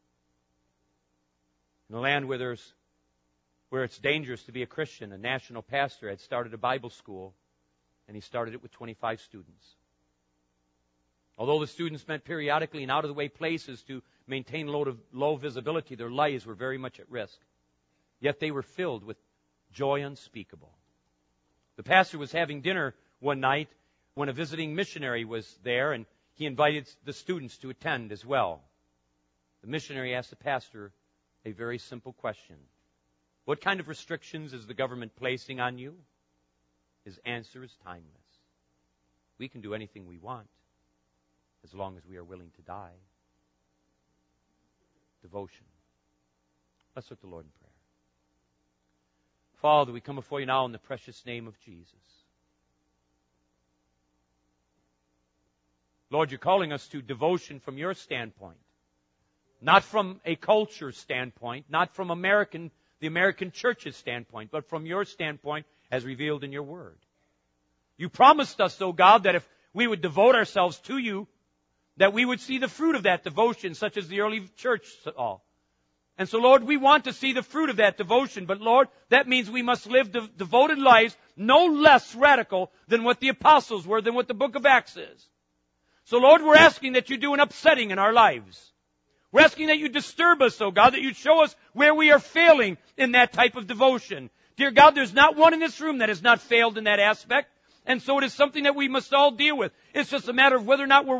In a land where it's dangerous to be a Christian, a national pastor had started a Bible school, and he started it with 25 students. Although the students met periodically in out-of-the-way places to maintain low visibility, their lives were very much at risk. Yet they were filled with joy unspeakable. The pastor was having dinner one night when a visiting missionary was there, and he invited the students to attend as well. The missionary asked the pastor a very simple question. "What kind of restrictions is the government placing on you?" His answer is timeless. We can do anything we want as long as we are willing to die. Devotion. Let's look to the Lord in prayer. Father, we come before You now in the precious name of Jesus. Lord, You're calling us to devotion from Your standpoint. Not from a culture standpoint, not from the American church's standpoint, but from Your standpoint as revealed in Your Word. You promised us, oh God, that if we would devote ourselves to You, that we would see the fruit of that devotion, such as the early church saw. And so, Lord, we want to see the fruit of that devotion. But, Lord, that means we must live devoted lives no less radical than what the apostles were, than what the book of Acts is. So, Lord, we're asking that You do an upsetting in our lives. We're asking that You disturb us, oh God, that You show us where we are failing in that type of devotion. Dear God, there's not one in this room that has not failed in that aspect. And so it is something that we must all deal with. It's just a matter of whether or not we're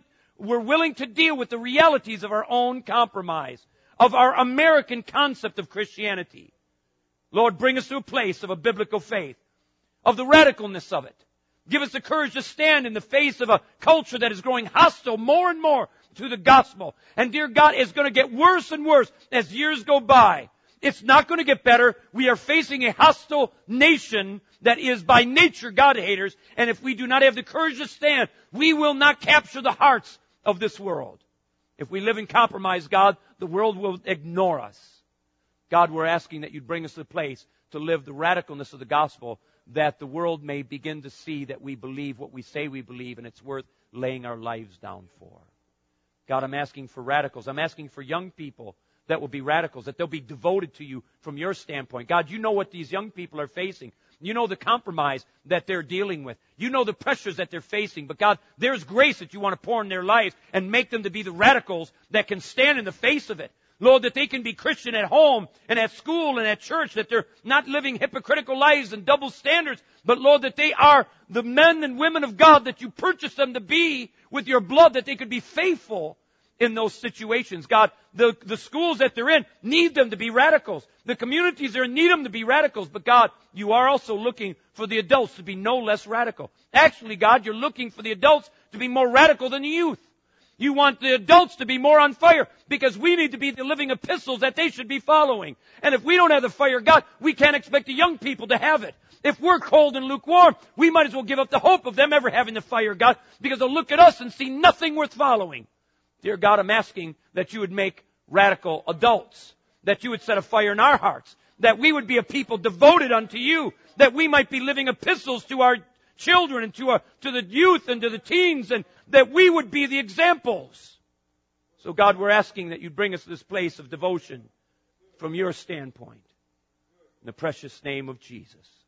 willing to deal with the realities of our own compromise, of our American concept of Christianity. Lord, bring us to a place of a biblical faith, of the radicalness of it. Give us the courage to stand in the face of a culture that is growing hostile more and more to the gospel. And dear God, it's going to get worse and worse as years go by. It's not going to get better. We are facing a hostile nation that is by nature God-haters. And if we do not have the courage to stand, we will not capture the hearts of this world. If we live in compromise, God, the world will ignore us. God, we're asking that you'd bring us to the place to live the radicalness of the gospel, that the world may begin to see that we believe what we say we believe, and it's worth laying our lives down for. God, I'm asking for radicals. I'm asking for young people that will be radicals, that they'll be devoted to you from your standpoint. God, you know what these young people are facing. You know the compromise that they're dealing with. You know the pressures that they're facing. But God, there's grace that you want to pour in their lives and make them to be the radicals that can stand in the face of it. Lord, that they can be Christian at home and at school and at church, that they're not living hypocritical lives and double standards, but Lord, that they are the men and women of God that you purchased them to be with your blood, that they could be faithful in those situations. God, the schools that they're in need them to be radicals. The communities they're in need them to be radicals. But God, you are also looking for the adults to be no less radical. Actually, God, you're looking for the adults to be more radical than the youth. You want the adults to be more on fire because we need to be the living epistles that they should be following. And if we don't have the fire, God, we can't expect the young people to have it. If we're cold and lukewarm, we might as well give up the hope of them ever having the fire, God, because they'll look at us and see nothing worth following. Dear God, I'm asking that you would make radical adults, that you would set a fire in our hearts, that we would be a people devoted unto you, that we might be living epistles to our children and to the youth and to the teens, and that we would be the examples. So God, we're asking that you bring us to this place of devotion from your standpoint. In the precious name of Jesus.